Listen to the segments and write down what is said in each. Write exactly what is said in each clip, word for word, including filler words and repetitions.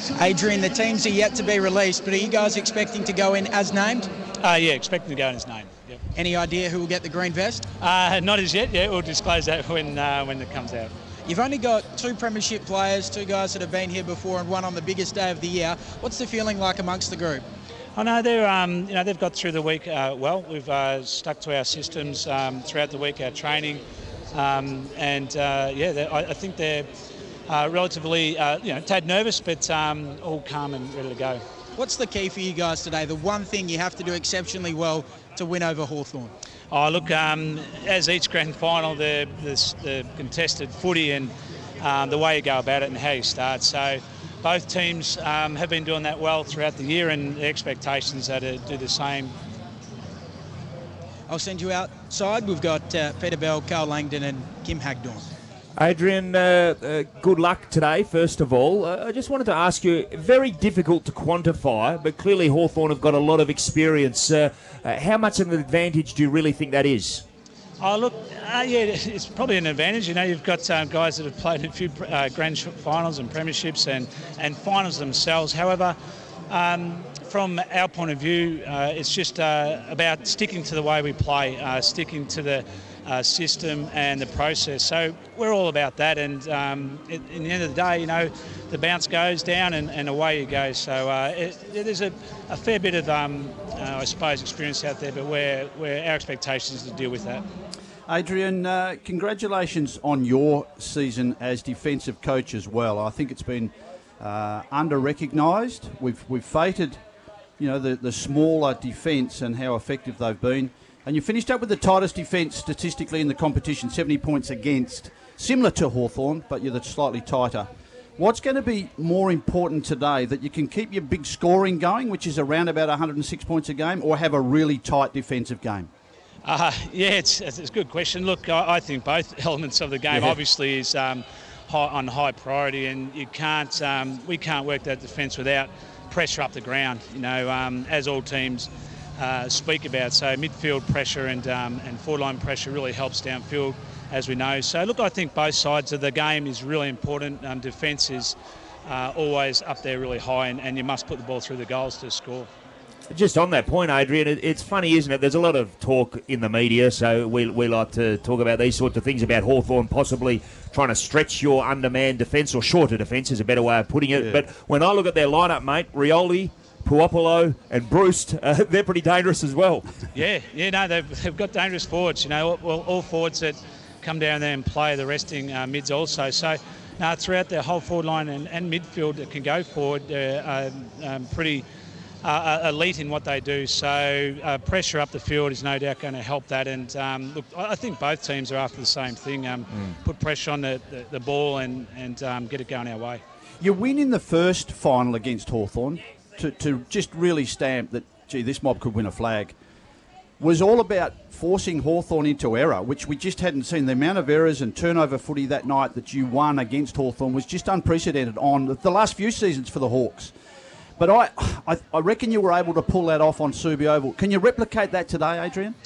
Adrian, the teams are yet to be released, but are you guys expecting to go in as named? Uh, yeah, expecting to go in as named. Yep. Any idea who will get the green vest? Uh, not as yet. Yeah, we'll disclose that when uh, when it comes out. You've only got two premiership players, two guys that have been here before, and one on the biggest day of the year. What's the feeling like amongst the group? I know they're, um, you know, they've got through the week uh, well. We've uh, stuck to our systems um, throughout the week, our training, um, and uh, yeah, I, I think they're uh, relatively, uh, you know, tad nervous, but um, all calm and ready to go. What's the key for you guys today? The one thing you have to do exceptionally well to win over Hawthorn? Oh, look, um, as each grand final, the, the, the contested footy and um, the way you go about it and how you start. So both teams um, have been doing that well throughout the year, and the expectations are to do the same. I'll send you outside. We've got uh, Peter Bell, Carl Langdon and Kim Hagdorn. Adrian, uh, uh, good luck today, first of all. Uh, I just wanted to ask you, very difficult to quantify, but clearly Hawthorn have got a lot of experience. Uh, uh, how much of an advantage do you really think that is? Oh, look, uh, yeah, it's probably an advantage. You know, you've got um, guys that have played in a few uh, grand finals and premierships and, and finals themselves. However, um, from our point of view, uh, it's just uh, about sticking to the way we play, uh, sticking to the uh, system and the process. So we're all about that. And um, it, in the end of the day, you know, the bounce goes down and, and away you go. So uh, it, it, there's a, a fair bit of, um, uh, I suppose, experience out there, but we're, we're, our expectation is to deal with that. Adrian, uh, congratulations on your season as defensive coach as well. I think it's been uh, under-recognised. We've we've fated, you know, the, the smaller defence and how effective they've been. And you finished up with the tightest defence statistically in the competition, seventy points against, similar to Hawthorn, but you're the slightly tighter. What's going to be more important today, that you can keep your big scoring going, which is around about one hundred six points a game, or have a really tight defensive game? Uh, yeah, it's, it's a good question. Look, I, I think both elements of the game yeah. obviously is um, high, on high priority, and you can't, um, we can't work that defence without pressure up the ground. You know, um, as all teams uh, speak about. So midfield pressure and um, and forward line pressure really helps downfield, as we know. So look, I think both sides of the game is really important. Um, defence is uh, always up there really high, and, and you must put the ball through the goals to score. Just on that point, Adrian, it, it's funny, isn't it? There's a lot of talk in the media, so we, we like to talk about these sorts of things, about Hawthorn possibly trying to stretch your undermanned defence, or shorter defence is a better way of putting it. Yeah. But when I look at their lineup, mate, Rioli, Puopolo and Bruce, uh, they're pretty dangerous as well. Yeah, yeah, no, they've, they've got dangerous forwards, you know, all, all forwards that come down there and play the resting uh, mids also. So no, throughout their whole forward line and, and midfield that can go forward, they're um, um, pretty Uh, elite in what they do, so uh, pressure up the field is no doubt going to help that. And um, look, I think both teams are after the same thing: um, mm. put pressure on the, the, the ball and and um, get it going our way. You win in the first final against Hawthorn to to just really stamp that, gee, this mob could win a flag. Was all about forcing Hawthorn into error, which we just hadn't seen. The amount of errors and turnover footy that night that you won against Hawthorn was just unprecedented on the last few seasons for the Hawks. But I, I, I reckon you were able to pull that off on Subi Oval. Can you replicate that today, Adrian?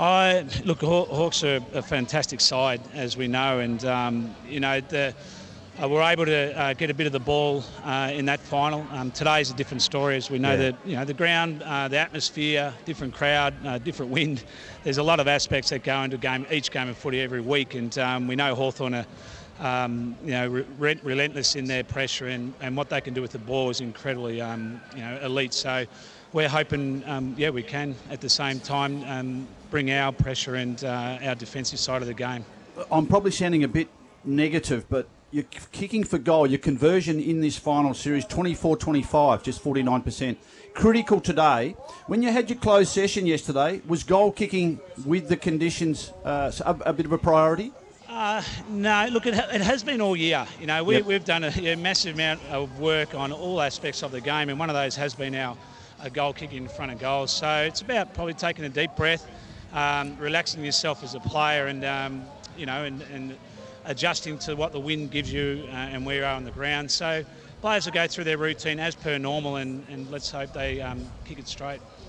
I look, Haw- Hawks are a fantastic side, as we know, and um, you know the, uh, we're able to uh, get a bit of the ball uh, in that final. Um, today's a different story, as we know. Yeah. That you know the ground, uh, the atmosphere, different crowd, uh, different wind. There's a lot of aspects that go into game, each game of footy every week, and um, we know Hawthorn are. Um, you know, re- relentless in their pressure, and, and what they can do with the ball is incredibly, um, you know, elite. So we're hoping, um, yeah, we can at the same time um, bring our pressure and uh, our defensive side of the game. I'm probably sounding a bit negative, but you're kicking for goal. Your conversion in this final series, twenty-four twenty-five, just forty-nine percent. Critical today. When you had your closed session yesterday, was goal kicking with the conditions uh, a, a bit of a priority? Uh, no, look, it, it has been all year. You know, we, yep. we've done a, a massive amount of work on all aspects of the game, and one of those has been our a goal kick in front of goals. So it's about probably taking a deep breath, um, relaxing yourself as a player, and um, you know, and, and adjusting to what the wind gives you uh, and where you are on the ground. So players will go through their routine as per normal, and, and let's hope they um, kick it straight.